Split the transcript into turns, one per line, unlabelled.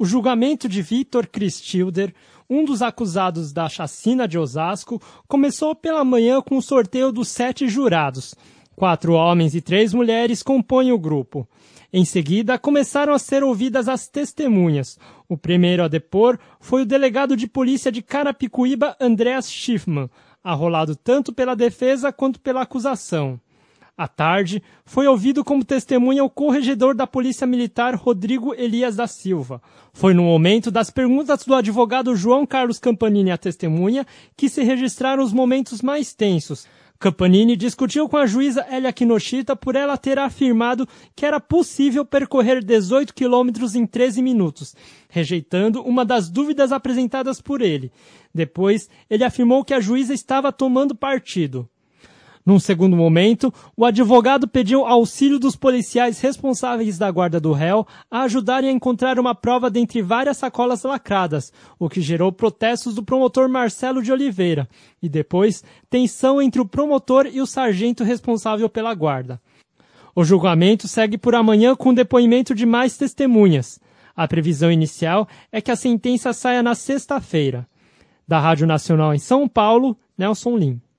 O julgamento de Vitor Cristilder, um dos acusados da chacina de Osasco, começou pela manhã com o sorteio dos 7 jurados. 4 homens e 3 mulheres compõem o grupo. Em seguida, começaram a ser ouvidas as testemunhas. O primeiro a depor foi o delegado de polícia de Carapicuíba, Andreas Schiffmann, arrolado tanto pela defesa quanto pela acusação. À tarde, foi ouvido como testemunha o corregedor da Polícia Militar, Rodrigo Elias da Silva. Foi no momento das perguntas do advogado João Carlos Campanini à testemunha que se registraram os momentos mais tensos. Campanini discutiu com a juíza Elia Kinoshita por ela ter afirmado que era possível percorrer 18 quilômetros em 13 minutos, rejeitando uma das dúvidas apresentadas por ele. Depois, ele afirmou que a juíza estava tomando partido. Num segundo momento, o advogado pediu auxílio dos policiais responsáveis da guarda do réu a ajudarem a encontrar uma prova dentre várias sacolas lacradas, o que gerou protestos do promotor Marcelo de Oliveira, e depois tensão entre o promotor e o sargento responsável pela guarda. O julgamento segue por amanhã com o depoimento de mais testemunhas. A previsão inicial é que a sentença saia na sexta-feira. Da Rádio Nacional em São Paulo, Nelson Lim.